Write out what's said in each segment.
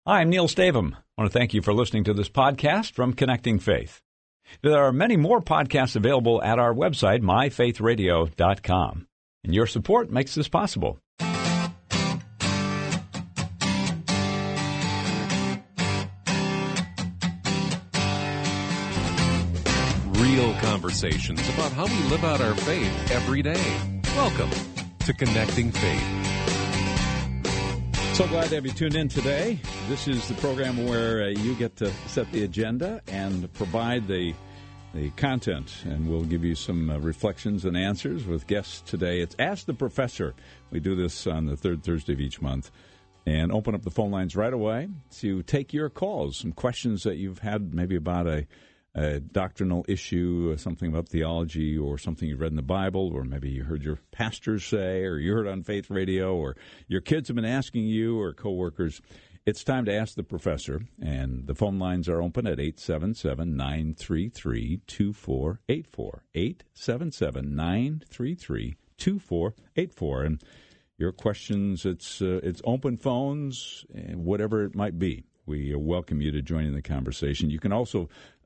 Hi, I'm Neil Stavum. I want to thank you for listening to this podcast from Connecting Faith. There are many more podcasts available at our website, myfaithradio.com. And your support makes this possible. Real conversations about how we live out our faith every day. Welcome to Connecting Faith. So glad to have you tuned in today. This is the program where you get to set the agenda and provide the content, and we'll give you some reflections and answers with guests today. It's Ask the Professor. We do this on the third Thursday of each month, and open up the phone lines right away to take your calls, some questions that you've had maybe about a doctrinal issue, something about theology, or something you've read in the Bible, or maybe you heard your pastor say, or you heard on Faith Radio, or your kids have been asking you, or coworkers. It's time to Ask the Professor, and the phone lines are open at 877-933-2484, 877-933-2484, and your questions, it's open phones, and whatever it might be. We welcome you to join in the conversation. You can also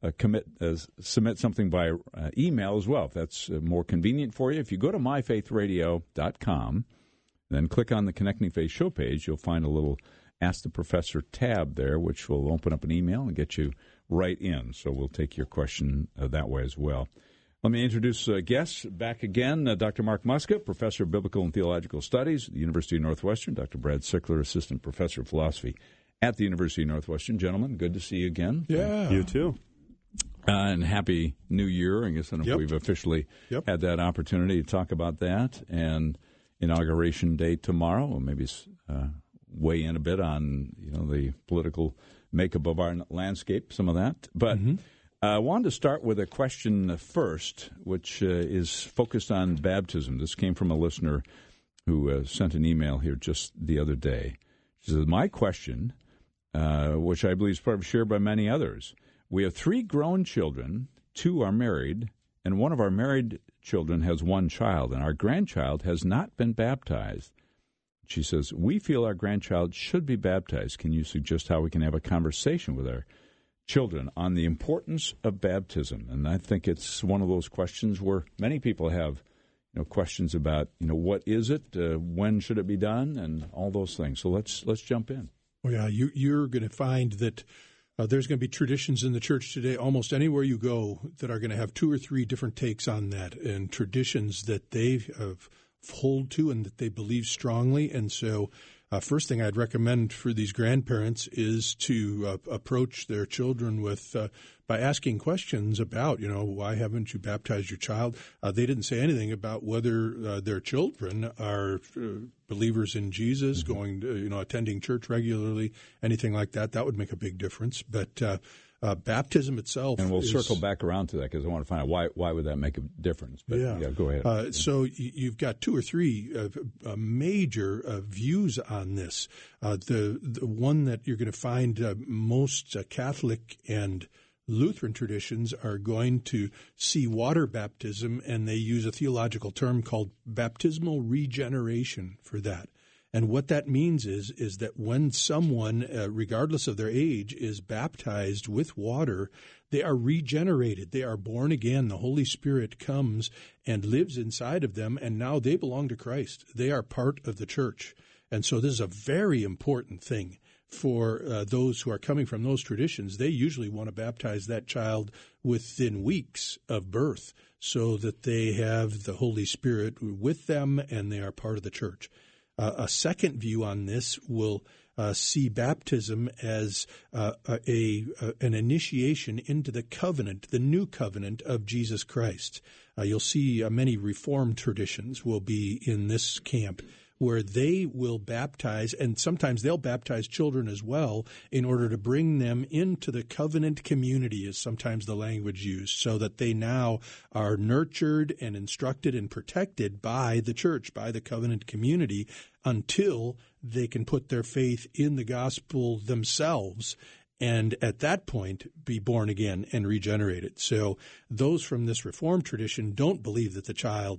submit something by email as well, if that's more convenient for you. If you go to myfaithradio.com, then click on the Connecting Faith show page, you'll find a little Ask the Professor tab there, which will open up an email and get you right in. So we'll take your question that way as well. Let me introduce guests back again. Dr. Mark Muska, Professor of Biblical and Theological Studies at the University of Northwestern. Dr. Brad Sickler, Assistant Professor of Philosophy at the University of Northwestern. Gentlemen, good to see you again. Yeah. You too. And Happy New Year. I guess we've officially had that opportunity to talk about that. And Inauguration Day tomorrow. We'll maybe weigh in a bit on the political makeup of our landscape, some of that. But I wanted to start with a question first, which is focused on baptism. This came from a listener who sent an email here just the other day. She says, my question, which I believe is probably shared by many others. We have 3 grown children, 2 are married, and one of our married children has 1 child, and our grandchild has not been baptized. She says, we feel our grandchild should be baptized. Can you suggest how we can have a conversation with our children on the importance of baptism? And I think it's one of those questions where many people have questions about, what is it, when should it be done, and all those things. So let's jump in. Well, yeah, you're going to find that there's going to be traditions in the church today, almost anywhere you go, that are going to have 2 or 3 different takes on that, and traditions that they hold to and that they believe strongly. And so first thing I'd recommend for these grandparents is to approach their children with by asking questions about, why haven't you baptized your child? They didn't say anything about whether their children are believers in Jesus, going to, attending church regularly, anything like that. That would make a big difference. But baptism itself, and we'll circle back around to that because I want to find out why would that make a difference. But go ahead. So you've got 2 or 3 major views on this. The one that you're going to find most Catholic and Lutheran traditions are going to see water baptism, and they use a theological term called baptismal regeneration for that. And what that means is that when someone, regardless of their age, is baptized with water, they are regenerated. They are born again. The Holy Spirit comes and lives inside of them, and now they belong to Christ. They are part of the church. And so this is a very important thing for those who are coming from those traditions. They usually want to baptize that child within weeks of birth so that they have the Holy Spirit with them and they are part of the church. A second view on this will see baptism as an initiation into the covenant, the new covenant of Jesus Christ. You'll see many Reformed traditions will be in this camp, where they will baptize, and sometimes they'll baptize children as well in order to bring them into the covenant community, is sometimes the language used, so that they now are nurtured and instructed and protected by the church, by the covenant community, until they can put their faith in the gospel themselves and at that point be born again and regenerated. So those from this Reformed tradition don't believe that the child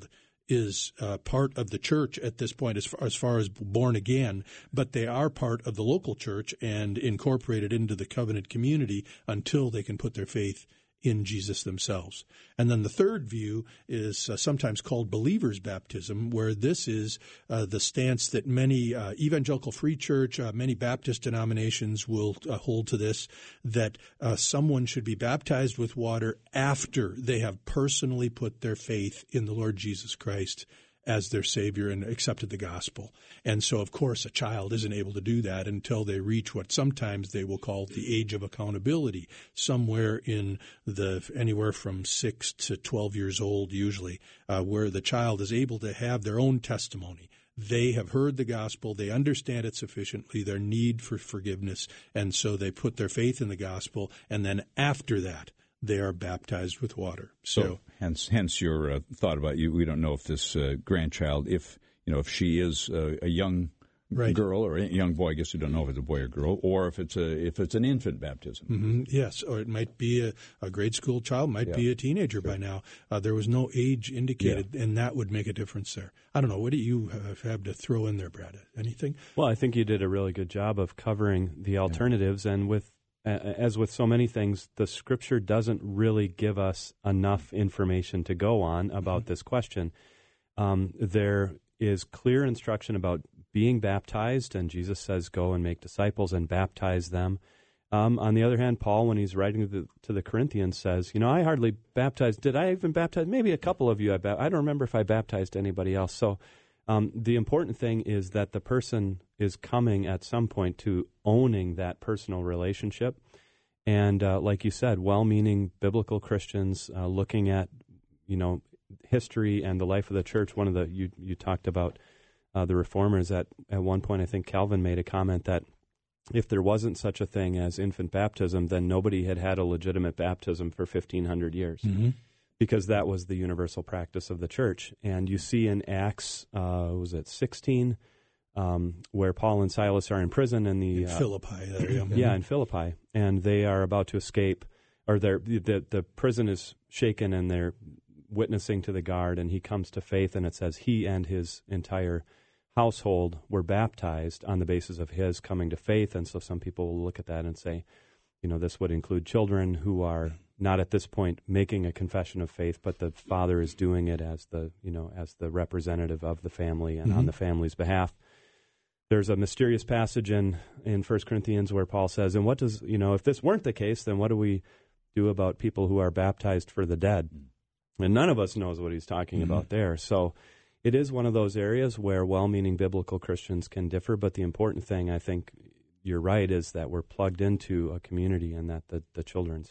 is part of the church at this point as far as born again, but they are part of the local church and incorporated into the covenant community until they can put their faith in Jesus themselves. And then the third view is sometimes called believer's baptism, where this is the stance that many evangelical free church, many Baptist denominations will hold to this, that someone should be baptized with water after they have personally put their faith in the Lord Jesus Christ as their Savior and accepted the gospel. And so, of course, a child isn't able to do that until they reach what sometimes they will call the age of accountability, somewhere in anywhere from 6 to 12 years old usually, where the child is able to have their own testimony. They have heard the gospel, they understand it sufficiently, their need for forgiveness, and so they put their faith in the gospel, and then after that, they are baptized with water. So hence your thought about you. We don't know if this grandchild, if she is a young girl or a young boy. I guess you don't know if it's a boy or girl, or if it's an infant baptism. Mm-hmm. Yes, or it might be a grade school child, might be a teenager by now. There was no age indicated, and that would make a difference there. I don't know. What do you have to throw in there, Brad? Anything? Well, I think you did a really good job of covering the alternatives, and as with so many things, the Scripture doesn't really give us enough information to go on about this question. There is clear instruction about being baptized, and Jesus says, go and make disciples and baptize them. On the other hand, Paul, when he's writing to the Corinthians, says, I hardly baptized. Did I even baptize? Maybe a couple of you. I don't remember if I baptized anybody else. So the important thing is that the person is coming at some point to owning that personal relationship. And like you said, well-meaning biblical Christians looking at, history and the life of the church. One of the, you talked about the Reformers. At one point, I think Calvin made a comment that if there wasn't such a thing as infant baptism, then nobody had a legitimate baptism for 1,500 years. Mm-hmm. Because that was the universal practice of the church. And you see in Acts, 16, where Paul and Silas are in prison, and in Philippi. In Philippi, and they are about to escape, or the prison is shaken, and they're witnessing to the guard, and he comes to faith, and it says he and his entire household were baptized on the basis of his coming to faith. And so some people will look at that and say, this would include children who are not at this point making a confession of faith, but the father is doing it as the representative of the family and on the family's behalf. There's a mysterious passage in 1 Corinthians where Paul says, and what does, if this weren't the case, then what do we do about people who are baptized for the dead? And none of us knows what he's talking about there. So it is one of those areas where well-meaning biblical Christians can differ, but the important thing, I think you're right, is that we're plugged into a community, and that the children's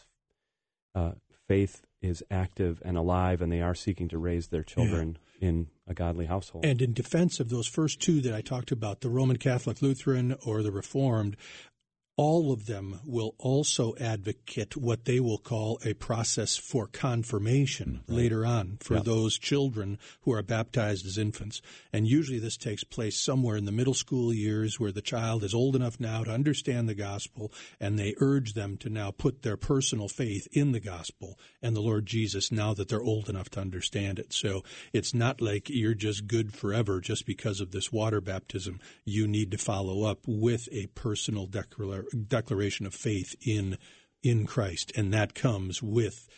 faith is active and alive, and they are seeking to raise their children in a godly household. And in defense of those first two that I talked about, the Roman Catholic Lutheran or the Reformed, all of them will also advocate what they will call a process for confirmation later on for those children who are baptized as infants. And usually this takes place somewhere in the middle school years, where the child is old enough now to understand the gospel, and they urge them to now put their personal faith in the gospel and the Lord Jesus now that they're old enough to understand it. So it's not like you're just good forever just because of this water baptism. You need to follow up with a personal declaration of faith in Christ, and that comes with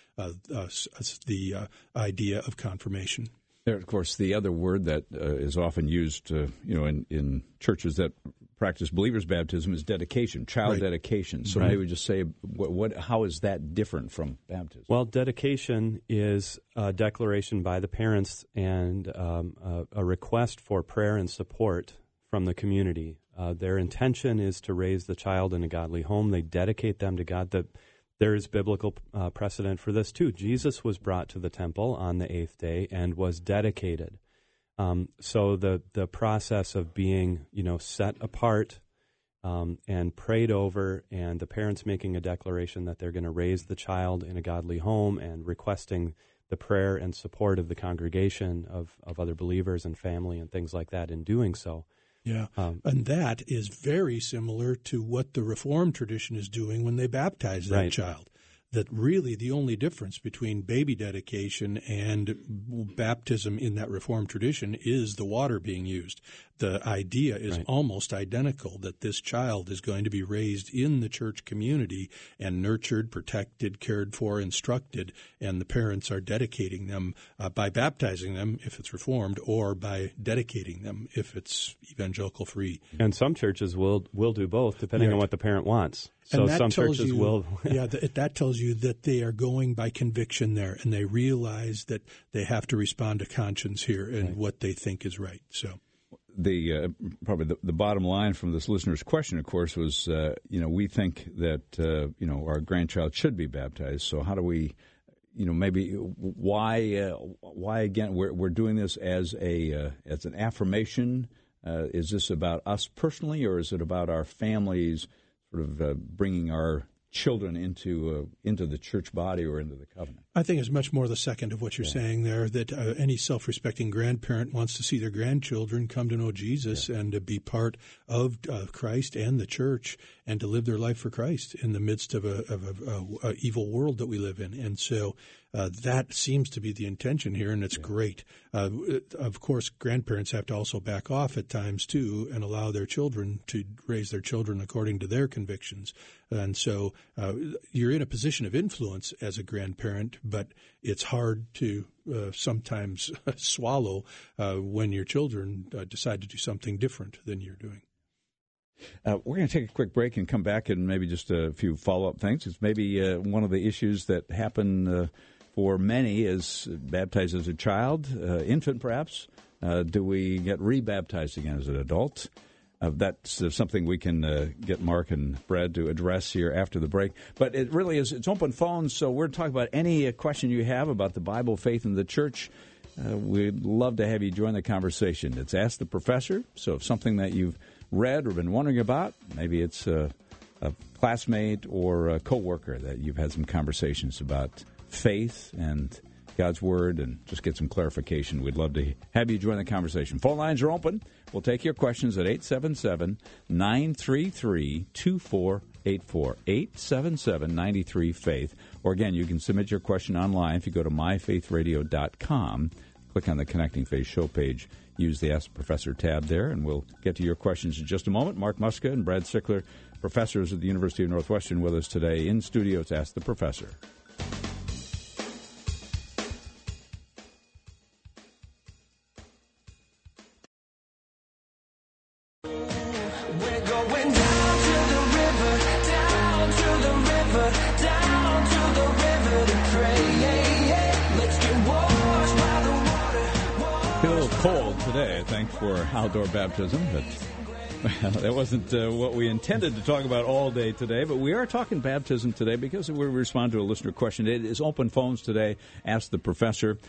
the idea of confirmation. There, of course, the other word that is often used, in churches that practice believers' baptism is dedication, child dedication. So maybe we just say, how is that different from baptism? Well, dedication is a declaration by the parents and a request for prayer and support from the community. Their intention is to raise the child in a godly home. They dedicate them to God. There is biblical precedent for this, too. Jesus was brought to the temple on the 8th day and was dedicated. So the process of being, set apart and prayed over, and the parents making a declaration that they're going to raise the child in a godly home and requesting the prayer and support of the congregation, of other believers and family and things like that in doing so. Yeah, and that is very similar to what the Reformed tradition is doing when they baptize that child. that really the only difference between baby dedication and baptism in that Reformed tradition is the water being used. The idea is almost identical, that this child is going to be raised in the church community and nurtured, protected, cared for, instructed, and the parents are dedicating them by baptizing them if it's Reformed, or by dedicating them if it's evangelical free. And some churches will do both, depending on what the parent wants. So and that some tells churches you, will. that tells you that they are going by conviction there, and they realize that they have to respond to conscience here and what they think is right. So. Probably the bottom line from this listener's question, of course, was we think that our grandchild should be baptized. So how do we, maybe why again we're doing this as an affirmation? Is this about us personally, or is it about our families, sort of bringing our children into the church body or into the covenant? I think it's much more the second of what you're saying there, that any self-respecting grandparent wants to see their grandchildren come to know Jesus and to be part of Christ and the church, and to live their life for Christ in the midst of a evil world that we live in. And so that seems to be the intention here, and it's great. Of course, grandparents have to also back off at times, too, and allow their children to raise their children according to their convictions. And so you're in a position of influence as a grandparent, but it's hard to sometimes swallow when your children decide to do something different than you're doing. We're going to take a quick break and come back, and maybe just a few follow-up things. It's maybe one of the issues that happen for many is baptized as a child, infant perhaps. Do we get rebaptized again as an adult? That's something we can get Mark and Brad to address here after the break. But it really is, it's open phone, so we're talking about any question you have about the Bible, faith, and the church. We'd love to have you join the conversation. It's Ask the Professor, so if something that you've read or been wondering about, maybe it's a classmate or a coworker that you've had some conversations about faith and God's Word, and just get some clarification. We'd love to have you join the conversation. Phone lines are open. We'll take your questions at 877-933-2484, 877-93-FAITH. Or again, you can submit your question online if you go to myfaithradio.com, click on the Connecting Faith show page, use the Ask the Professor tab there, and we'll get to your questions in just a moment. Mark Muska and Brad Sickler, professors at the University of Northwestern, with us today in studio to Ask the Professor. Cold today, I think, for outdoor baptism, but that wasn't what we intended to talk about all day today. But we are talking baptism today because we respond to a listener question. It is open phones today. Ask the Professor.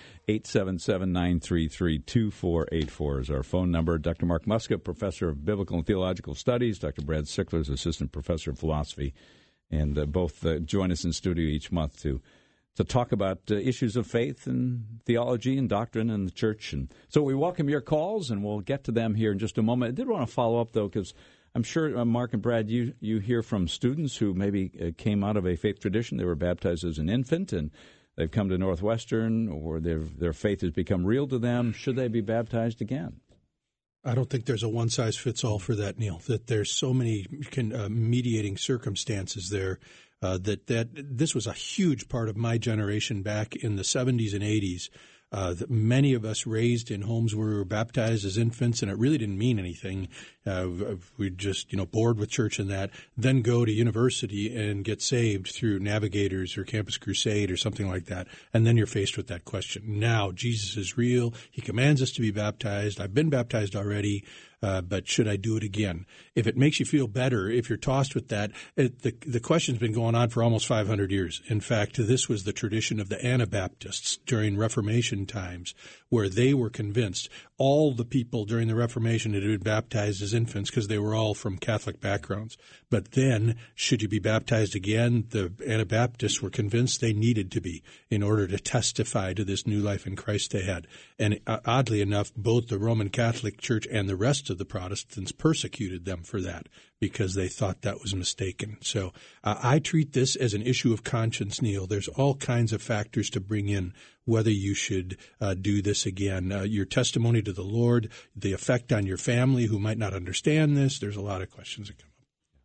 877-933-2484 is our phone number. Dr. Mark Muska, Professor of Biblical and Theological Studies. Dr. Brad Sickler is Assistant Professor of Philosophy. And both join us in studio each month to talk about issues of faith and theology and doctrine and the church. And so we welcome your calls, and we'll get to them here in just a moment. I did want to follow up, though, because I'm sure, Mark and Brad, you hear from students who maybe came out of a faith tradition. They were baptized as an infant, and they've come to Northwestern, or their faith has become real to them. Should they be baptized again? I don't think there's a one-size-fits-all for that, Neil, that there's so many mediating circumstances there. That this was a huge part of my generation back in the 70s and 80s. That many of us raised in homes where we were baptized as infants, and it really didn't mean anything. We'd just, bored with church and that, then go to university and get saved through Navigators or Campus Crusade or something like that. And then you're faced with that question. Now, Jesus is real. He commands us to be baptized. I've been baptized already. But should I do it again? If it makes you feel better, if you're tossed with that, the question's been going on for almost 500 years. In fact, this was the tradition of the Anabaptists during Reformation times, where they were convinced all the people during the Reformation that had been baptized as infants because they were all from Catholic backgrounds. But then, should you be baptized again, the Anabaptists were convinced they needed to be in order to testify to this new life in Christ they had. And oddly enough, both the Roman Catholic Church and the rest of the Protestants persecuted them for that because they thought that was mistaken. So I treat this as an issue of conscience, Neil. There's all kinds of factors to bring in whether you should do this again. Your testimony to the Lord, the effect on your family who might not understand this. There's a lot of questions that come up.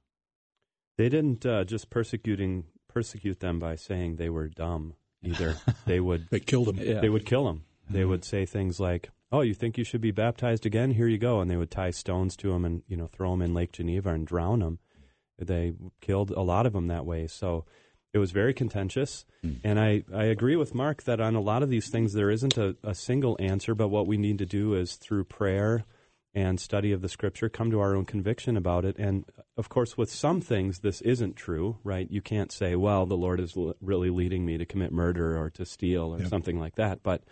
They didn't just persecute them by saying they were dumb either. They killed them. Yeah. They would kill them. Mm-hmm. They would say things like, "Oh, you think you should be baptized again? Here you go." And they would tie stones to them and throw them in Lake Geneva and drown them. They killed a lot of them that way. So it was very contentious. And I agree with Mark that on a lot of these things there isn't a single answer, but what we need to do is through prayer and study of the Scripture come to our own conviction about it. And, of course, with some things this isn't true, right? You can't say, well, the Lord is really leading me to commit murder or to steal or something like that. But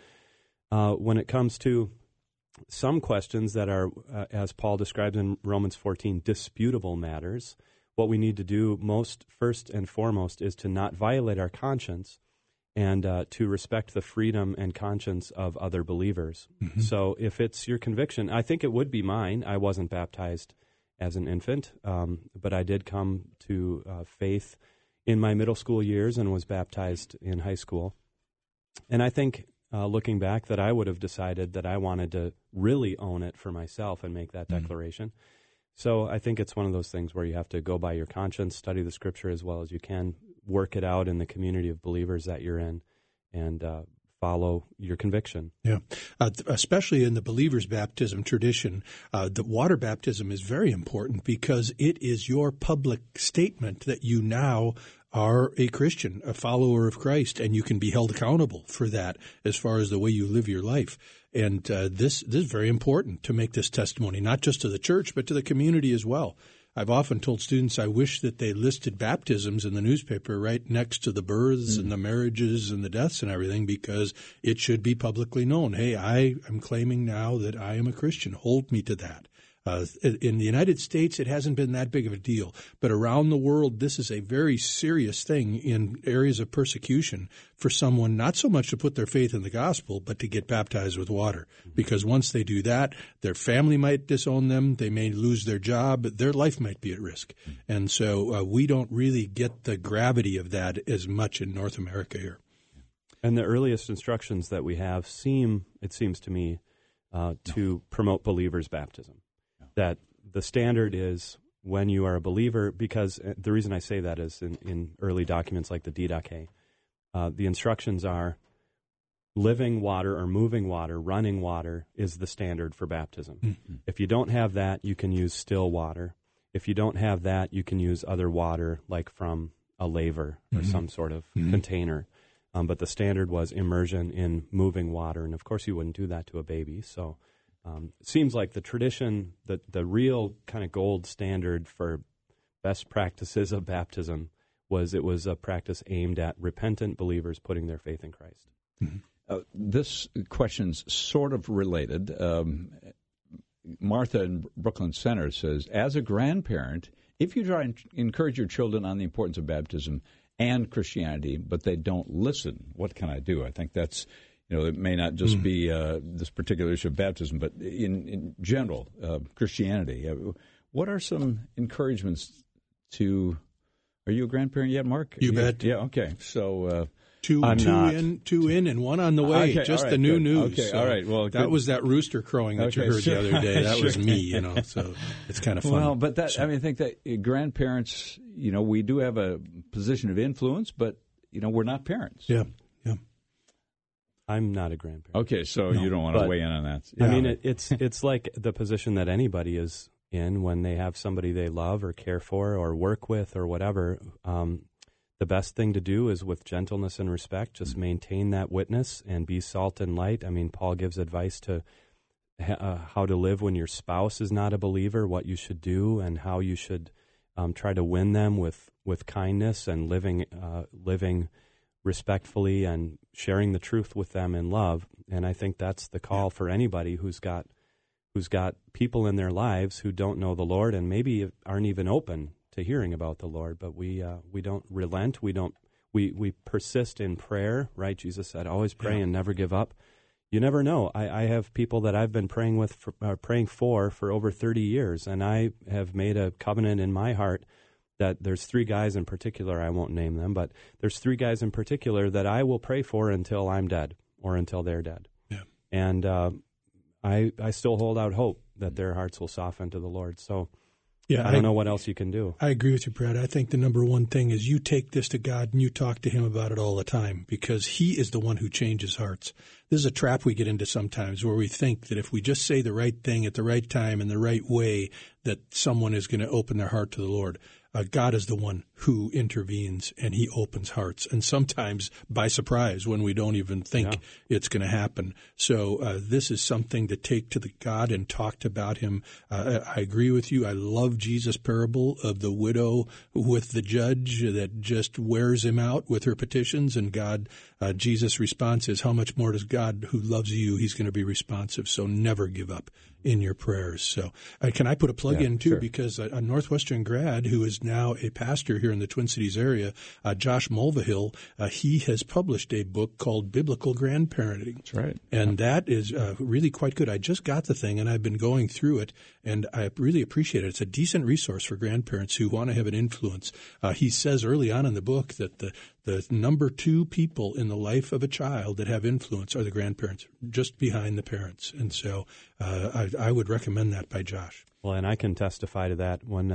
when it comes to some questions that are, as Paul describes in Romans 14, disputable matters, what we need to do first and foremost is to not violate our conscience and to respect the freedom and conscience of other believers. Mm-hmm. So if it's your conviction, I think it would be mine. I wasn't baptized as an infant, but I did come to faith in my middle school years and was baptized in high school. And I think, looking back, that I would have decided that I wanted to really own it for myself and make that declaration. So I think it's one of those things where you have to go by your conscience, study the Scripture as well as you can, work it out in the community of believers that you're in, and follow your conviction. Yeah, especially in the believer's baptism tradition, the water baptism is very important because it is your public statement that you now are a Christian, a follower of Christ, and you can be held accountable for that as far as the way you live your life. And this is very important to make this testimony, not just to the church, but to the community as well. I've often told students I wish that they listed baptisms in the newspaper right next to the births and the marriages and the deaths and everything, because it should be publicly known. Hey, I am claiming now that I am a Christian. Hold me to that. In the United States, it hasn't been that big of a deal. But around the world, this is a very serious thing in areas of persecution for someone not so much to put their faith in the gospel, but to get baptized with water. Because once they do that, their family might disown them. They may lose their job. Their life might be at risk. And so we don't really get the gravity of that as much in North America here. And the earliest instructions that we have it seems to me, to promote believers' baptism. That the standard is when you are a believer, because the reason I say that is in early documents like the Didache, the instructions are living water or moving water, running water is the standard for baptism. Mm-hmm. If you don't have that, you can use still water. If you don't have that, you can use other water like from a laver or some sort of container. But the standard was immersion in moving water, and of course you wouldn't do that to a baby, so... it seems like the tradition, the real kind of gold standard for best practices of baptism was a practice aimed at repentant believers putting their faith in Christ. Mm-hmm. This question's sort of related. Martha in Brooklyn Center says, as a grandparent, if you try and encourage your children on the importance of baptism and Christianity, but they don't listen, what can I do? I think that's... it may not just be this particular issue of baptism, but in general, Christianity. What are some encouragements to... Are you a grandparent yet, Mark? You bet. Yeah, okay. So... Two in, and one on the way. Okay, just right, the new good. news. Okay, so all right. Well, that was that rooster crowing that you heard the other day. That was me, So it's kind of fun. Well, but I think that grandparents, we do have a position of influence, but, we're not parents. Yeah. I'm not a grandparent. Okay, so you don't want to weigh in on that. Yeah. I mean, it's like the position that anybody is in when they have somebody they love or care for or work with or whatever. The best thing to do is with gentleness and respect, just maintain that witness and be salt and light. I mean, Paul gives advice to how to live when your spouse is not a believer, what you should do, and how you should try to win them with kindness and living respectfully and sharing the truth with them in love. And I think that's the call for anybody who's got people in their lives who don't know the Lord and maybe aren't even open to hearing about the Lord. But we don't relent. We persist in prayer, right? Jesus said, always pray and never give up. You never know. I have people that I've been praying for over 30 years, and I have made a covenant in my heart that there's 3 guys in particular, I won't name them, but there's 3 guys in particular that I will pray for until I'm dead or until they're dead. Yeah. And I still hold out hope that their hearts will soften to the Lord. So I don't know what else you can do. I agree with you, Brad. I think the number one thing is you take this to God and you talk to him about it all the time, because he is the one who changes hearts. This is a trap we get into sometimes, where we think that if we just say the right thing at the right time in the right way, that someone is going to open their heart to the Lord. God is the one who intervenes, and he opens hearts, and sometimes by surprise when we don't even think it's going to happen. So this is something to take to the God and talk about him. I agree with you. I love Jesus' parable of the widow with the judge that just wears him out with her petitions, and Jesus' response is, how much more does God, who loves you, he's going to be responsive. So never give up in your prayers. So can I put a plug in too? Sure. Because a Northwestern grad who is now a pastor here in the Twin Cities area, Josh Mulvihill, he has published a book called Biblical Grandparenting. That's right. And that is really quite good. I just got the thing and I've been going through it, and I really appreciate it. It's a decent resource for grandparents who want to have an influence. He says early on in the book that the number 2 people in the life of a child that have influence are the grandparents, just behind the parents. And so I would recommend that by Josh. Well, and I can testify to that. When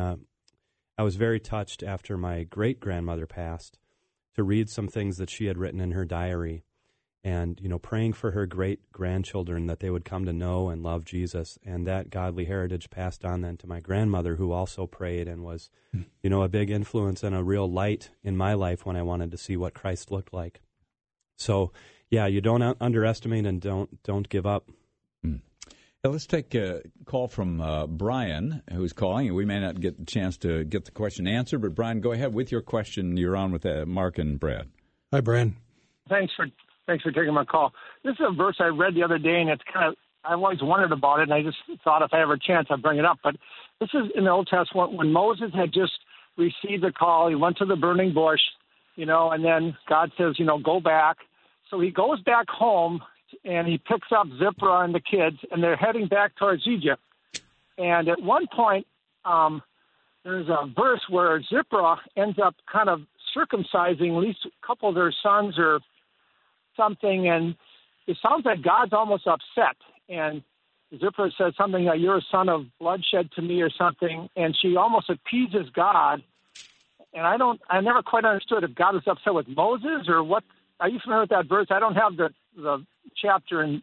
I was very touched after my great-grandmother passed to read some things that she had written in her diary, and, praying for her great-grandchildren that they would come to know and love Jesus, and that godly heritage passed on then to my grandmother, who also prayed and was, a big influence and a real light in my life when I wanted to see what Christ looked like. So, you don't underestimate and don't give up. Now let's take a call from Brian, who's calling. We may not get the chance to get the question answered, but Brian, go ahead with your question. You're on with Mark and Brad. Hi, Brian. Thanks for taking my call. This is a verse I read the other day, and it's I've always wondered about it, and I just thought if I ever had a chance, I'd bring it up. But this is in the Old Testament when Moses had just received the call. He went to the burning bush, and then God says, go back. So he goes back home, and he picks up Zipporah and the kids, and they're heading back towards Egypt. And at one point, there's a verse where Zipporah ends up kind of circumcising at least a couple of their sons or something, and it sounds like God's almost upset. And Zipporah says something like, you're a son of bloodshed to me or something, and she almost appeases God. And I never quite understood if God was upset with Moses or what. Are you familiar with that verse? I don't have the chapter and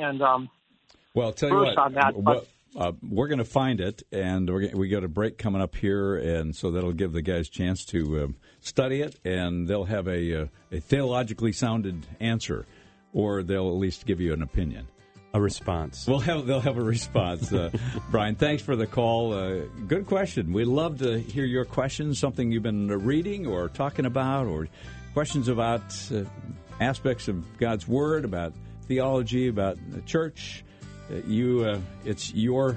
well, tell verse you what, on that. we're going to find it, and we got a break coming up here, and so that'll give the guys a chance to study it, and they'll have a theologically sounded answer, or they'll at least give you an opinion. A response. They'll have a response. Brian, thanks for the call. Good question. We'd love to hear your questions, something you've been reading or talking about, or questions about aspects of God's Word, about theology, about the church. It's your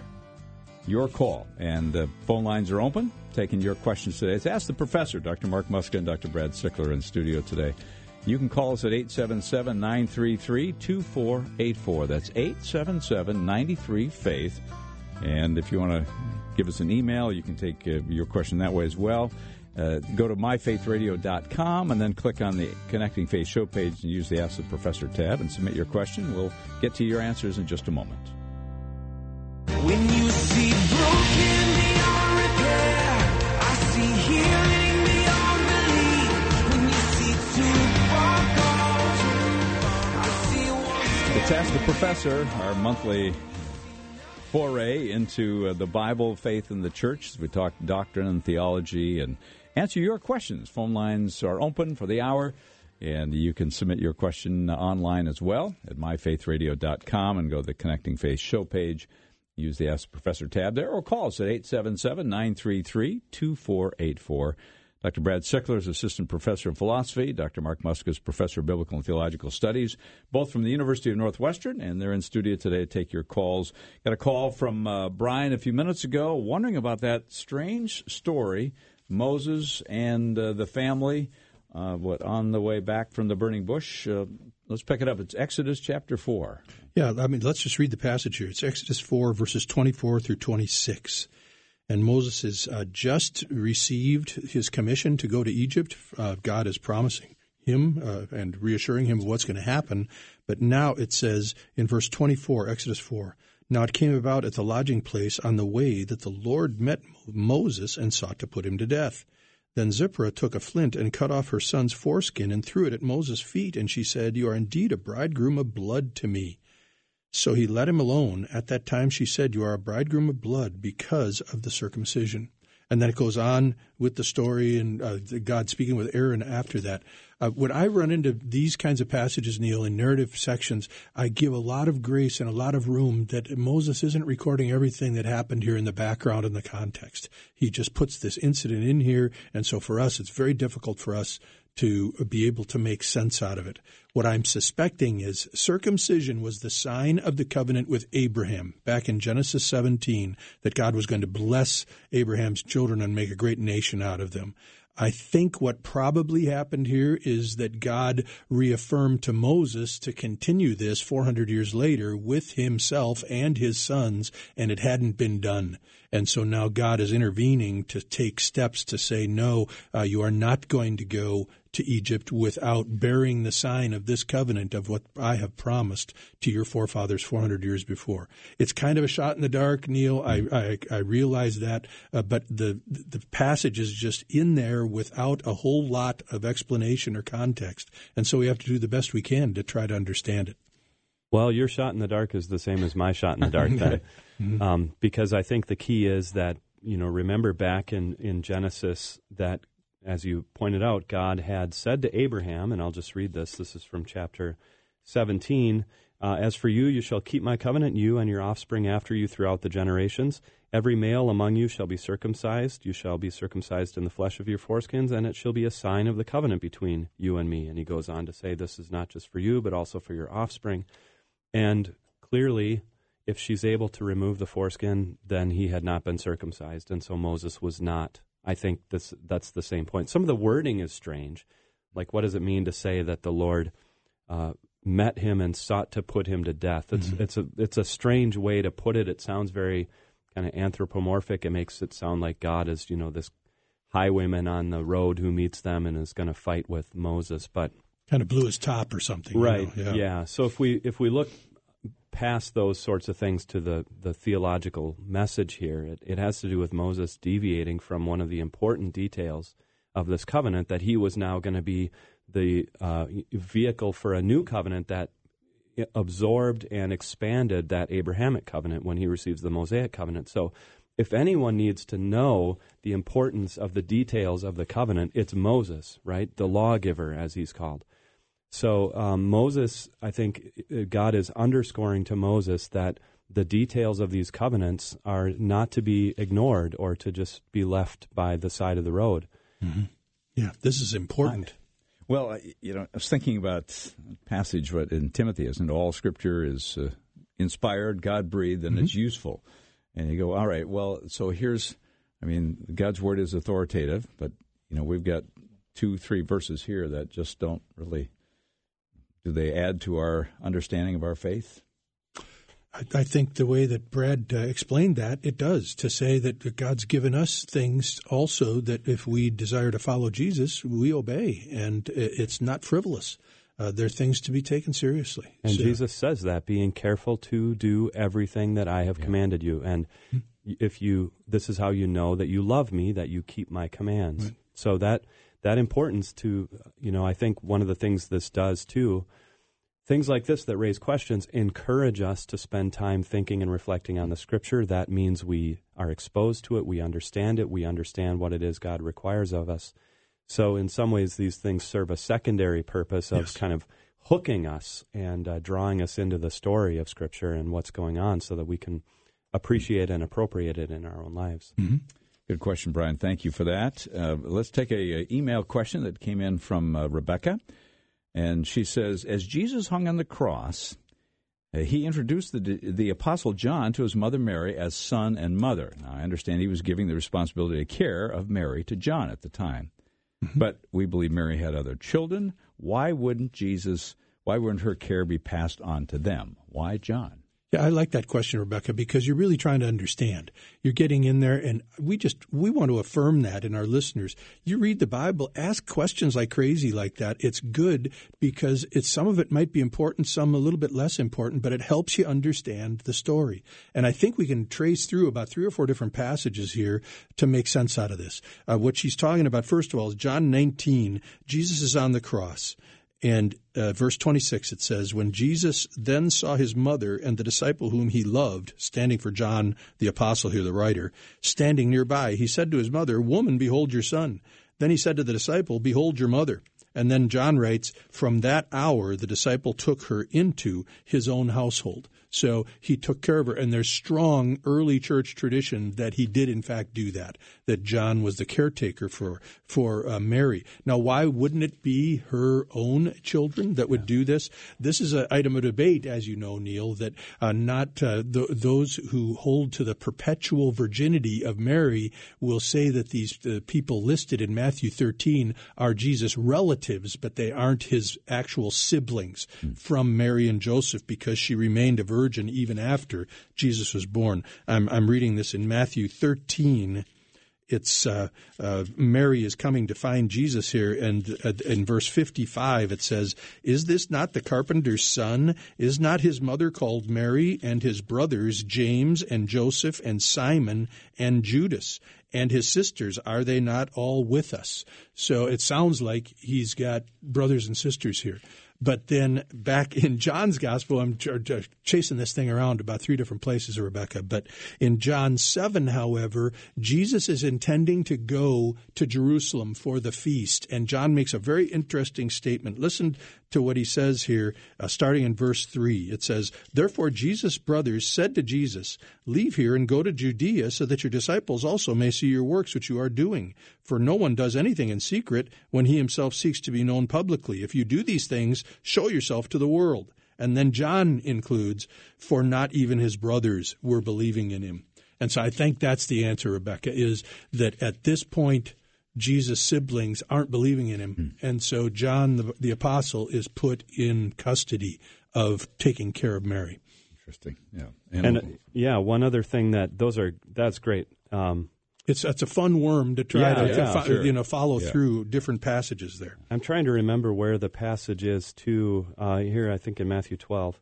call, and the phone lines are open, taking your questions today. It's Ask the Professor. Dr. Mark Muska and Dr. Brad Sickler in studio today. You can call us at 877-933-2484. That's 877-93-FAITH. And if you want to give us an email, you can take your question that way as well. Go to myfaithradio.com and then click on the Connecting Faith show page and use the Ask the Professor tab and submit your question. We'll get to your answers in just a moment. When you see broken beyond repair, I see healing beyond belief. When you see too far gone, I see one. It's Ask the Professor, our monthly foray into the Bible, faith, and the church. We talk doctrine and theology and answer your questions. Phone lines are open for the hour, and you can submit your question online as well at myfaithradio.com and go to the Connecting Faith show page. Use the Ask the Professor tab there, or call us at 877-933-2484. Dr. Brad Sickler is Assistant Professor of Philosophy. Dr. Mark Muska is Professor of Biblical and Theological Studies, both from the University of Northwestern, and they're in studio today to take your calls. Got a call from Brian a few minutes ago wondering about that strange story, Moses and the family, on the way back from the burning bush. Let's pick it up. It's Exodus chapter 4. Yeah, let's just read the passage here. It's Exodus 4, verses 24 through 26. And Moses has just received his commission to go to Egypt. God is promising him and reassuring him of what's going to happen. But now it says in verse 24, Exodus 4, "Now it came about at the lodging place on the way that the Lord met Moses and sought to put him to death. Then Zipporah took a flint and cut off her son's foreskin and threw it at Moses' feet. And she said, 'You are indeed a bridegroom of blood to me.' So he let him alone. At that time she said, 'You are a bridegroom of blood because of the circumcision.'" And then it goes on with the story and God speaking with Aaron after that. When I run into these kinds of passages, Neil, in narrative sections, I give a lot of grace and a lot of room that Moses isn't recording everything that happened here in the background and the context. He just puts this incident in here, and so for us, it's very difficult for us to be able to make sense out of it. What I'm suspecting is circumcision was the sign of the covenant with Abraham back in Genesis 17, that God was going to bless Abraham's children and make a great nation out of them. I think what probably happened here is that God reaffirmed to Moses to continue this 400 years later with himself and his sons, and it hadn't been done. And so now God is intervening to take steps to say, no, you are not going to go to Egypt without bearing the sign of this covenant of what I have promised to your forefathers 400 years before. It's kind of a shot in the dark, Neil. I realize that, but the passage is just in there without a whole lot of explanation or context. And so we have to do the best we can to try to understand it. Well, your shot in the dark is the same as my shot in the dark then, because I think the key is that, remember back in Genesis that, as you pointed out, God had said to Abraham, and I'll just read this. This is from chapter 17. "As for you, you shall keep my covenant, you and your offspring after you throughout the generations. Every male among you shall be circumcised. You shall be circumcised in the flesh of your foreskins, and it shall be a sign of the covenant between you and me." And he goes on to say, this is not just for you, but also for your offspring. And clearly, if she's able to remove the foreskin, then he had not been circumcised, and so Moses was not. I think that's the same point. Some of the wording is strange. Like, what does it mean to say that the Lord met him and sought to put him to death? It's a strange way to put it. It sounds very kind of anthropomorphic. It makes it sound like God is, this highwayman on the road who meets them and is going to fight with Moses, but kind of blew his top or something. Right, yeah. So if we look past those sorts of things to the theological message here, it has to do with Moses deviating from one of the important details of this covenant, that he was now going to be the vehicle for a new covenant that absorbed and expanded that Abrahamic covenant when he receives the Mosaic covenant. So if anyone needs to know the importance of the details of the covenant, it's Moses, right? The lawgiver, as he's called. So Moses, I think God is underscoring to Moses that the details of these covenants are not to be ignored or to just be left by the side of the road. Mm-hmm. Yeah, this is important. Well, I was thinking about a passage in Timothy, isn't it? All Scripture is inspired, God-breathed, and it's useful. And you go, all right, well, so God's Word is authoritative, but, we've got 2-3 verses here that just don't really... Do they add to our understanding of our faith? I think the way that Brad explained that, it does, to say that God's given us things also that if we desire to follow Jesus, we obey, and it's not frivolous. They're things to be taken seriously. And so, Jesus says that, being careful to do everything that I have commanded you. And this is how you know that you love me, that you keep my commands. Right. So that importance to, I think one of the things this does too, things like this that raise questions encourage us to spend time thinking and reflecting on the Scripture. That means we are exposed to it, we understand what it is God requires of us. So in some ways, these things serve a secondary purpose of kind of hooking us and drawing us into the story of Scripture and what's going on so that we can appreciate and appropriate it in our own lives. Mm-hmm. Good question, Brian. Thank you for that. Let's take a email question that came in from Rebecca. And she says, as Jesus hung on the cross, he introduced the Apostle John to his mother Mary as son and mother. Now, I understand he was giving the responsibility of care of Mary to John at the time. Mm-hmm. But we believe Mary had other children. Why wouldn't her care be passed on to them? Why John? Yeah, I like that question, Rebecca, because you're really trying to understand. You're getting in there, and we want to affirm that in our listeners. You read the Bible, ask questions like crazy like that. It's good because some of it might be important, some a little bit less important, but it helps you understand the story. And I think we can trace through about 3 or 4 different passages here to make sense out of this. What she's talking about, first of all, is John 19. Jesus is on the cross. And verse 26, it says, when Jesus then saw his mother and the disciple whom he loved, standing for John, the apostle here, the writer, standing nearby, he said to his mother, woman, behold your son. Then he said to the disciple, behold your mother. And then John writes, from that hour the disciple took her into his own household. So he took care of her, and there's strong early church tradition that he did in fact do that John was the caretaker for Mary. Now, why wouldn't it be her own children that would do this? This is an item of debate, as you know, Neil, that those who hold to the perpetual virginity of Mary will say that these people listed in Matthew 13 are Jesus' relatives, but they aren't his actual siblings from Mary and Joseph, because she remained a virgin even after Jesus was born. I'm reading this in Matthew 13. It's Mary is coming to find Jesus here, and in verse 55 it says, is this not the carpenter's son? Is not his mother called Mary, and his brothers James and Joseph and Simon and Judas? And his sisters, are they not all with us? So it sounds like he's got brothers and sisters here. But then back in John's gospel, I'm chasing this thing around about 3 different places, Rebecca. But in John 7, however, Jesus is intending to go to Jerusalem for the feast. And John makes a very interesting statement. Listen to what he says here, starting in verse 3. It says, therefore Jesus' brothers said to Jesus, leave here and go to Judea, so that your disciples also may see your works which you are doing. For no one does anything in secret when he himself seeks to be known publicly. If you do these things, show yourself to the world. And then John includes, for not even his brothers were believing in him. And so I think that's the answer, Rebecca, is that at this point, Jesus' siblings aren't believing in him. And so John, the apostle, is put in custody of taking care of Mary. Interesting. Yeah. And one other thing that's great. It's a fun worm to try to follow through different passages there. I'm trying to remember where the passage is too. Here, I think in Matthew 12.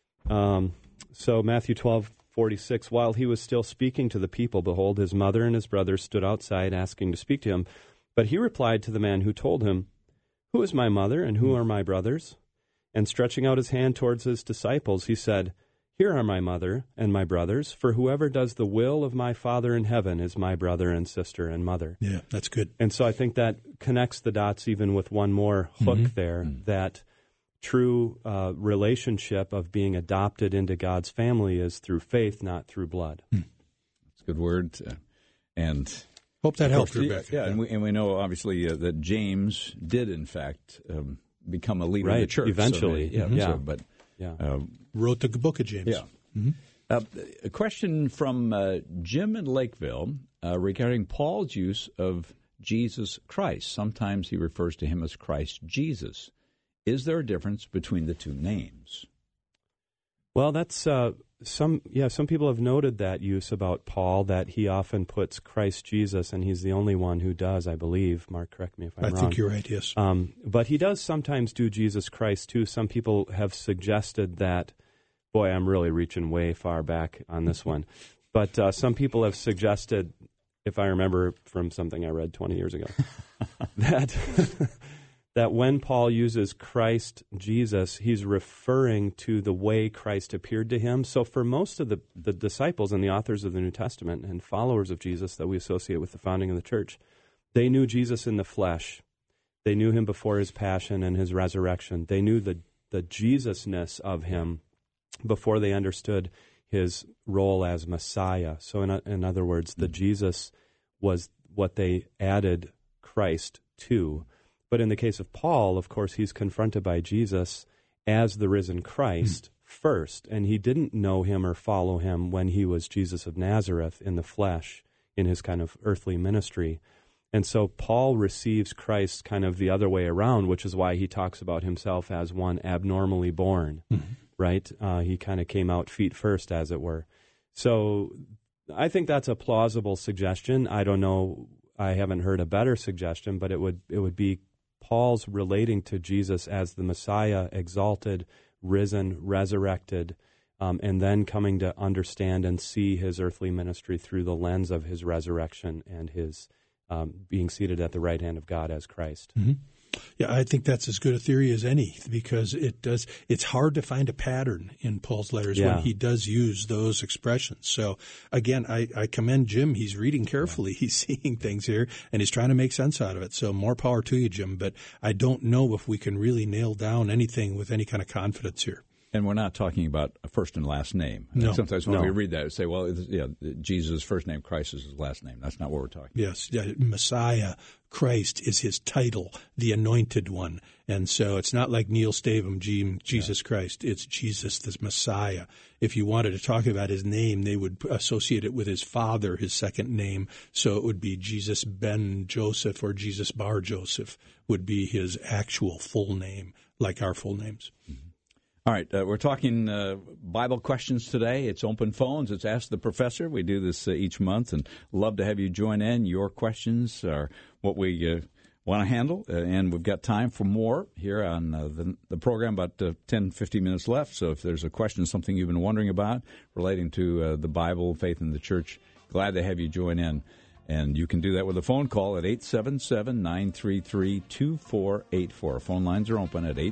So Matthew 12:46. While he was still speaking to the people, behold, his mother and his brothers stood outside asking to speak to him. But he replied to the man who told him, who is my mother and who are my brothers? And stretching out his hand towards his disciples, he said, here are my mother and my brothers, for whoever does the will of my Father in heaven is my brother and sister and mother. Yeah, that's good. And so I think that connects the dots even with one more hook there, that true relationship of being adopted into God's family is through faith, not through blood. That's a good word. And hope that helped, Rebecca. Yeah, and we know, obviously, that James did, in fact, become a leader of the church. Eventually. Wrote the book of James. Yeah. A question from Jim in Lakeville regarding Paul's use of Jesus Christ. Sometimes he refers to him as Christ Jesus. Is there a difference between the two names? Well, that's some people have noted that use about Paul, that he often puts Christ Jesus, and he's the only one who does, I believe. Mark, correct me if I'm wrong. I think you're right, yes. But he does sometimes do Jesus Christ, too. Some people have suggested that, boy, I'm really reaching way far back on this one. But some people have suggested, if I remember from something I read 20 years ago, that when Paul uses Christ Jesus, he's referring to the way Christ appeared to him. So for most of the disciples and the authors of the New Testament and followers of Jesus that we associate with the founding of the church, they knew Jesus in the flesh. They knew him before his passion and his resurrection. They knew the Jesus-ness of him before they understood his role as Messiah. So in other words, the Jesus was what they added Christ to. But in the case of Paul, of course, he's confronted by Jesus as the risen Christ first, and he didn't know him or follow him when he was Jesus of Nazareth in the flesh, in his kind of earthly ministry. And so Paul receives Christ kind of the other way around, which is why he talks about himself as one abnormally born, right? He kind of came out feet first, as it were. So I think that's a plausible suggestion. I don't know, I haven't heard a better suggestion, but it would be Paul's relating to Jesus as the Messiah, exalted, risen, resurrected, and then coming to understand and see his earthly ministry through the lens of his resurrection and his being seated at the right hand of God as Christ. Mm-hmm. Yeah, I think that's as good a theory as any, because it's hard to find a pattern in Paul's letters when he does use those expressions. So again, I commend Jim. He's reading carefully. He's seeing things here, and he's trying to make sense out of it. So more power to you, Jim. But I don't know if we can really nail down anything with any kind of confidence here. And we're not talking about a first and last name. No. Sometimes when we read that, we say, well, Jesus' first name, Christ is his last name. That's not what we're talking about. Yes, Messiah, Christ is his title, the Anointed One. And so it's not like Neil Stavum, Jesus Christ. It's Jesus, the Messiah. If you wanted to talk about his name, they would associate it with his father, his second name. So it would be Jesus Ben Joseph, or Jesus Bar Joseph would be his actual full name, like our full names. Mm-hmm. All right, we're talking Bible questions today. It's open phones. It's Ask the Professor. We do this each month, and love to have you join in. Your questions are what we want to handle, and we've got time for more here on the program, about 10, 15 minutes left. So if there's a question, something you've been wondering about relating to the Bible, faith in the church, glad to have you join in. And you can do that with a phone call at 877-933-2484. Phone lines are open at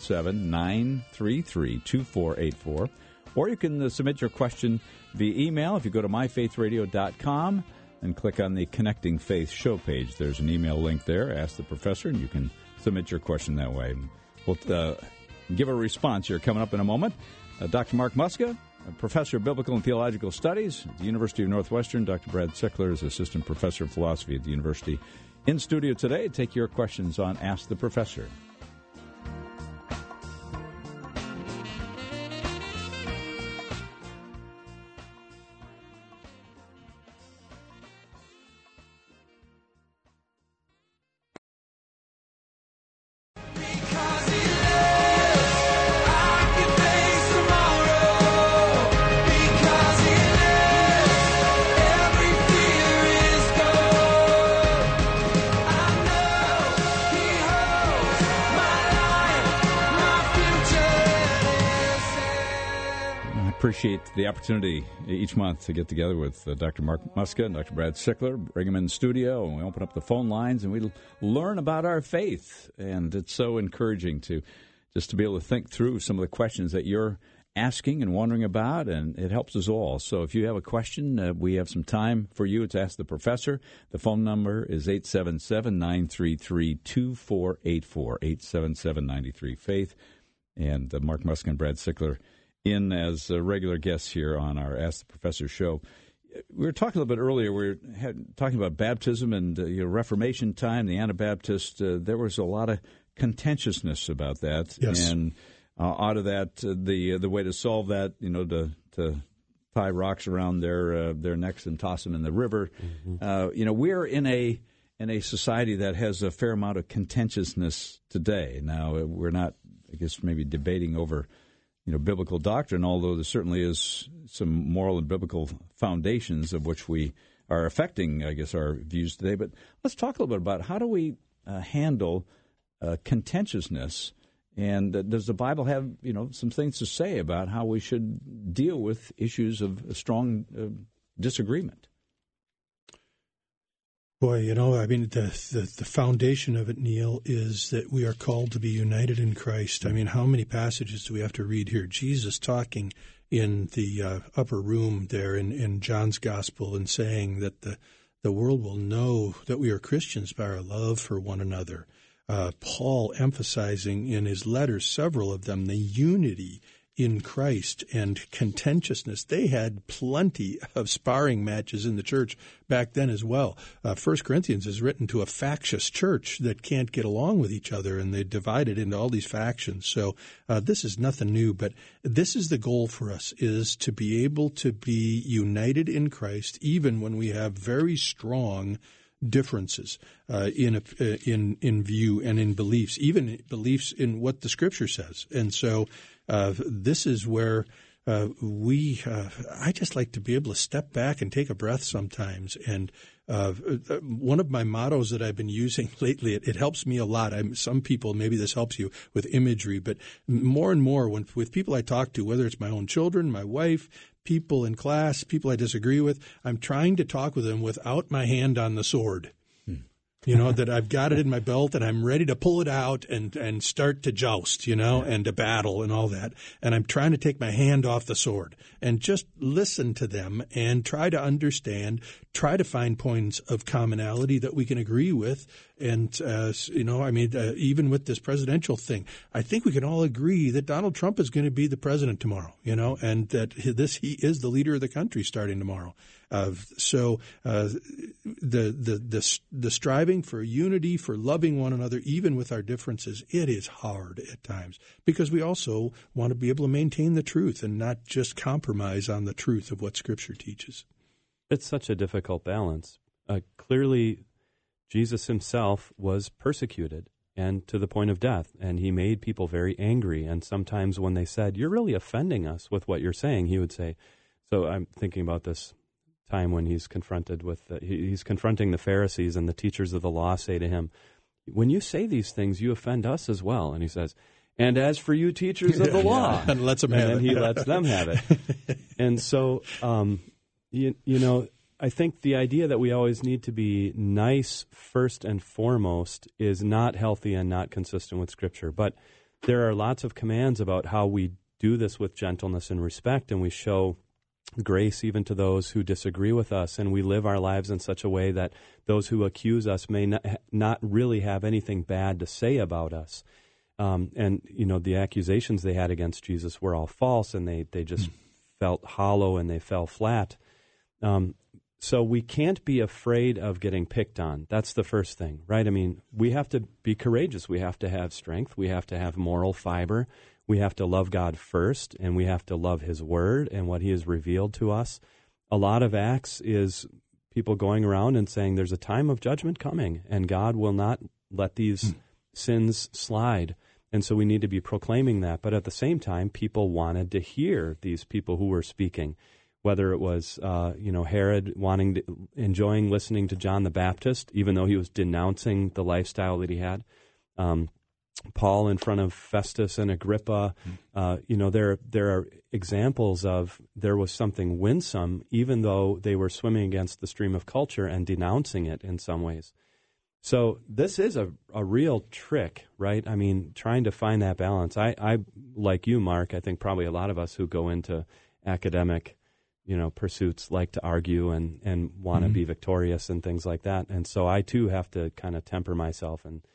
877-933-2484. Or you can submit your question via email. If you go to myfaithradio.com and click on the Connecting Faith show page, there's an email link there. Ask the Professor, and you can submit your question that way. We'll give a response here coming up in a moment. Dr. Mark Muska, Professor of Biblical and Theological Studies at the University of Northwestern. Dr. Brad Sickler is Assistant Professor of Philosophy at the university. In studio today, take your questions on Ask the Professor. Appreciate the opportunity each month to get together with Dr. Mark Muska and Dr. Brad Sickler, bring them in the studio, and we open up the phone lines, and we learn about our faith. And it's so encouraging to be able to think through some of the questions that you're asking and wondering about, and it helps us all. So if you have a question, we have some time for you to ask the professor. The phone number is 877-933-2484, 877-93-FAITH. And Mark Muska and Brad Sickler in as regular guests here on our Ask the Professor show. We were talking a little bit earlier, we were talking about baptism and Reformation time, the Anabaptist. There was a lot of contentiousness about that. Yes. And out of that, the way to solve that, to tie rocks around their necks and toss them in the river. Mm-hmm. We're in a society that has a fair amount of contentiousness today. Now, we're not, I guess, maybe debating over biblical doctrine, although there certainly is some moral and biblical foundations of which we are affecting, I guess, our views today. But let's talk a little bit about how do we handle contentiousness, and does the Bible have, some things to say about how we should deal with issues of strong disagreement? Boy, the foundation of it, Neil, is that we are called to be united in Christ. I mean, how many passages do we have to read here? Jesus talking in the upper room there in John's Gospel and saying that the world will know that we are Christians by our love for one another. Paul emphasizing in his letters, several of them, the unity in Christ and contentiousness. They had plenty of sparring matches in the church back then as well. 1 Corinthians is written to a factious church that can't get along with each other, and they divided into all these factions. So this is nothing new, but this is the goal for us, is to be able to be united in Christ even when we have very strong differences in view and in beliefs, even beliefs in what the Scripture says. And so this is where I just like to be able to step back and take a breath sometimes. And one of my mottos that I've been using lately, it helps me a lot. Some people, maybe this helps you with imagery, but more and more with people I talk to, whether it's my own children, my wife, people in class, people I disagree with, I'm trying to talk with them without my hand on the sword. That I've got it in my belt and I'm ready to pull it out and start to joust, and to battle and all that. And I'm trying to take my hand off the sword and just listen to them and try to understand, try to find points of commonality that we can agree with. And, even with this presidential thing, I think we can all agree that Donald Trump is going to be the president tomorrow, and that he is the leader of the country starting tomorrow. The striving for unity, for loving one another, even with our differences, it is hard at times because we also want to be able to maintain the truth and not just compromise on the truth of what Scripture teaches. It's such a difficult balance. Clearly, Jesus himself was persecuted and to the point of death, and he made people very angry. And sometimes when they said, "You're really offending us with what you're saying," he would say, so I'm thinking about this time when he's confronted with, he's confronting the Pharisees, and the teachers of the law say to him, "When you say these things, you offend us as well." And he says, "And as for you teachers of the law," and lets them have it. And he lets them have it. And so, I think the idea that we always need to be nice first and foremost is not healthy and not consistent with Scripture. But there are lots of commands about how we do this with gentleness and respect, and we show grace even to those who disagree with us, and we live our lives in such a way that those who accuse us may not really have anything bad to say about us. The accusations they had against Jesus were all false, and they just felt hollow and they fell flat. So we can't be afraid of getting picked on. That's the first thing, right? I mean, we have to be courageous. We have to have strength. We have to have moral fiber. We have to love God first, and we have to love His Word and what He has revealed to us. A lot of Acts is people going around and saying there's a time of judgment coming, and God will not let these sins slide. And so we need to be proclaiming that. But at the same time, people wanted to hear these people who were speaking, whether it was, Herod enjoying listening to John the Baptist, even though he was denouncing the lifestyle that he had. Paul in front of Festus and Agrippa. There are examples of there was something winsome, even though they were swimming against the stream of culture and denouncing it in some ways. So this is a real trick, right? I mean, trying to find that balance. I like you, Mark, I think probably a lot of us who go into academic pursuits like to argue and want to be victorious and things like that. And so I too have to kind of temper myself and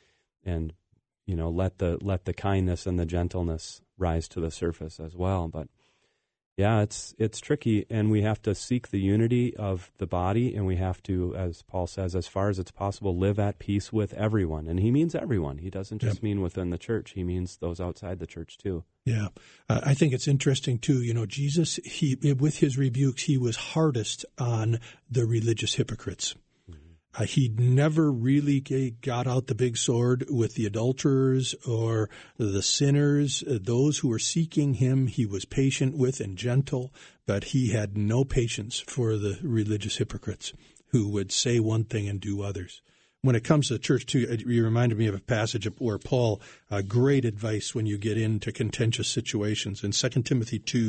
let the kindness and the gentleness rise to the surface as well. But yeah, it's tricky, and we have to seek the unity of the body, and we have to, as Paul says, as far as it's possible, live at peace with everyone. And he means everyone. He doesn't just mean within the church. He means those outside the church too. Yeah. I think it's interesting too, Jesus, with his rebukes, he was hardest on the religious hypocrites. He never really got out the big sword with the adulterers or the sinners. Those who were seeking him, he was patient with and gentle, but he had no patience for the religious hypocrites who would say one thing and do others. When it comes to the church, too, you reminded me of a passage where Paul, great advice when you get into contentious situations. In 2 Timothy 2,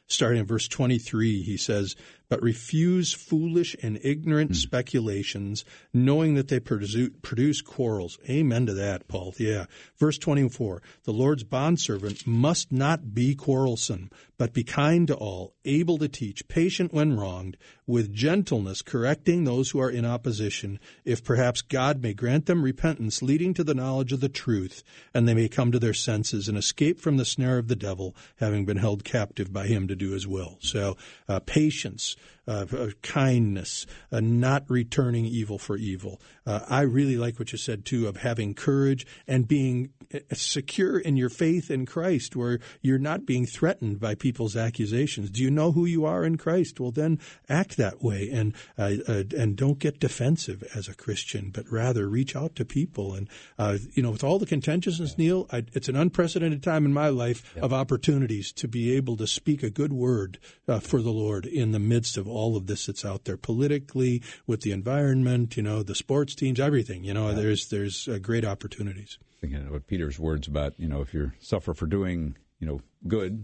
starting in verse 23, he says, "But refuse foolish and ignorant speculations, knowing that they produce quarrels." Amen to that, Paul. Yeah. Verse 24, "The Lord's bondservant must not be quarrelsome, but be kind to all, able to teach, patient when wronged, with gentleness correcting those who are in opposition, if perhaps God may grant them repentance leading to the knowledge of the truth, and they may come to their senses and escape from the snare of the devil, having been held captive by him to do his will." So patience, kindness, not returning evil for evil. I really like what you said, too, of having courage and being secure in your faith in Christ, where you're not being threatened by people's accusations. Do you know who you are in Christ? Well, then act that way, and don't get defensive as a Christian, but rather reach out to people. And with all the contentiousness, Neil, it's an unprecedented time in my life of opportunities to be able to speak a good word for the Lord in the midst of all of this that's out there politically, with the environment, the sports teams, everything. There's great opportunities. Thinking about Peter's words about, if you suffer for doing, good,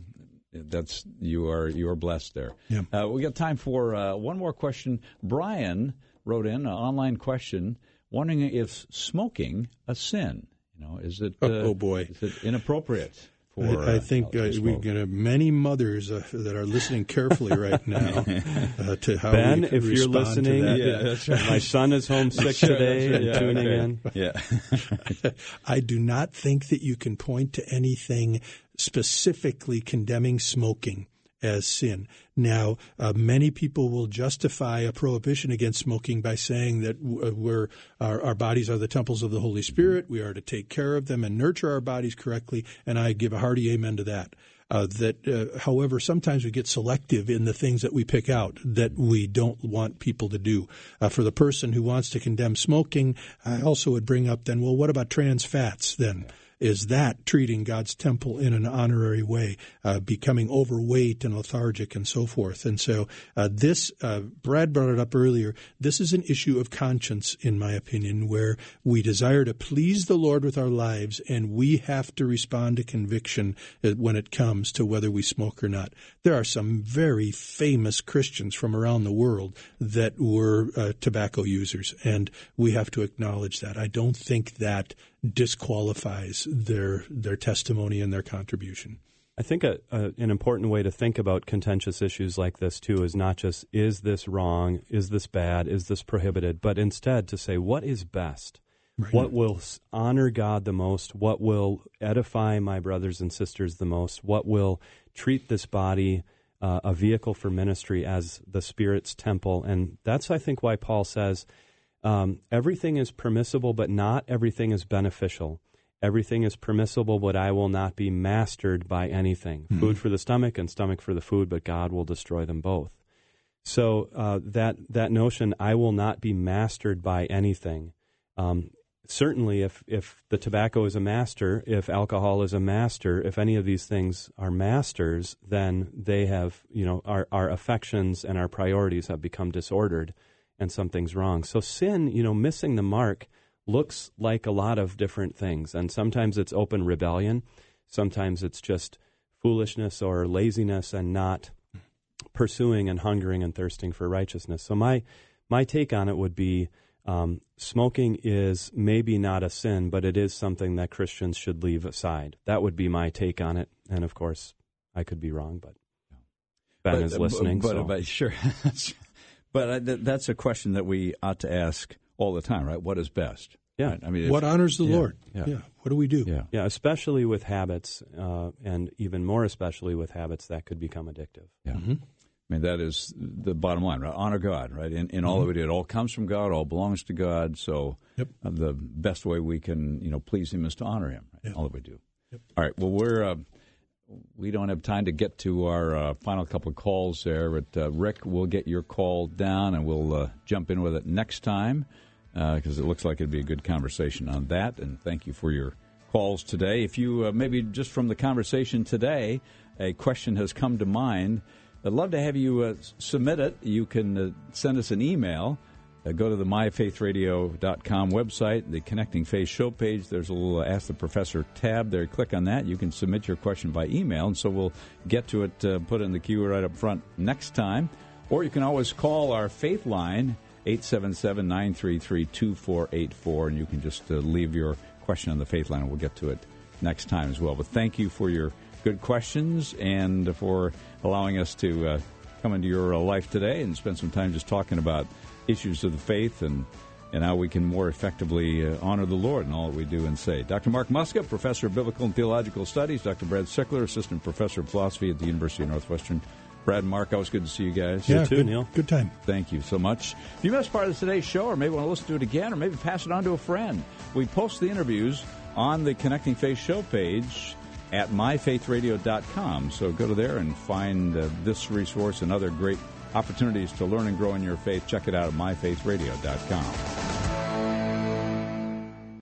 you are blessed there. Yeah. We got time for one more question. Brian wrote in an online question, wondering if smoking a sin. Is it? Oh boy, is it inappropriate? I think we've got many mothers that are listening carefully right now to how Ben, we can if you're respond listening, to that. that's right. My son is homesick today and tuning in. Yeah. I do not think that you can point to anything specifically condemning smoking as sin. Now, many people will justify a prohibition against smoking by saying that our bodies are the temples of the Holy Spirit. We are to take care of them and nurture our bodies correctly, and I give a hearty amen to that. However, sometimes we get selective in the things that we pick out that we don't want people to do. For the person who wants to condemn smoking, I also would bring up then, well, what about trans fats then? Is that treating God's temple in an honorary way, becoming overweight and lethargic and so forth? And so Brad brought it up earlier, this is an issue of conscience, in my opinion, where we desire to please the Lord with our lives, and we have to respond to conviction when it comes to whether we smoke or not. There are some very famous Christians from around the world that were tobacco users, and we have to acknowledge that. I don't think that disqualifies their testimony and their contribution. I think an important way to think about contentious issues like this, too, is not just, is this wrong, is this bad, is this prohibited, but instead to say, what is best? Right. What will honor God the most? What will edify my brothers and sisters the most? What will treat this body a vehicle for ministry as the Spirit's temple? And that's, I think, why Paul says, everything is permissible, but not everything is beneficial. Everything is permissible, but I will not be mastered by anything. Mm-hmm. Food for the stomach and stomach for the food, but God will destroy them both. So that notion, I will not be mastered by anything. Certainly, if the tobacco is a master, if alcohol is a master, if any of these things are masters, then they have, our affections and our priorities have become disordered, and something's wrong. So sin, missing the mark, looks like a lot of different things. And sometimes it's open rebellion. Sometimes it's just foolishness or laziness and not pursuing and hungering and thirsting for righteousness. So my take on it would be smoking is maybe not a sin, but it is something that Christians should leave aside. That would be my take on it. And, of course, I could be wrong, but Ben is listening. But sure. But that's a question that we ought to ask all the time, right? What is best? Yeah. Right? I mean, what honors the Lord? Yeah. What do we do? Yeah, especially with habits, and even more especially with habits that could become addictive. Yeah. Mm-hmm. I mean, that is the bottom line, right? Honor God, right? In all that we do, it all comes from God, all belongs to God. So the best way we can, please Him is to honor Him, right? All that we do. Yep. All right. Well, we don't have time to get to our final couple of calls there, but Rick, we'll get your call down and we'll jump in with it next time because it looks like it'd be a good conversation on that. And thank you for your calls today. If you maybe just from the conversation today, a question has come to mind, I'd love to have you submit it. You can send us an email go to the myfaithradio.com website, the Connecting Faith show page. There's a little Ask the Professor tab there. Click on that. You can submit your question by email, and so we'll get to it, put it in the queue right up front next time. Or you can always call our Faith line, 877-933-2484, and you can just leave your question on the Faith line, and we'll get to it next time as well. But thank you for your good questions and for allowing us to come into your life today and spend some time just talking about issues of the faith and how we can more effectively honor the Lord in all that we do and say. Dr. Mark Muska, Professor of Biblical and Theological Studies. Dr. Brad Sickler, Assistant Professor of Philosophy at the University of Northwestern. Brad and Mark, always good to see you guys. Yeah, you too, good, Neil. Good time. Thank you so much. If you missed part of today's show or maybe want to listen to it again or maybe pass it on to a friend, we post the interviews on the Connecting Faith show page at myfaithradio.com. So go to there and find this resource and other great opportunities to learn and grow in your faith. Check it out at myfaithradio.com.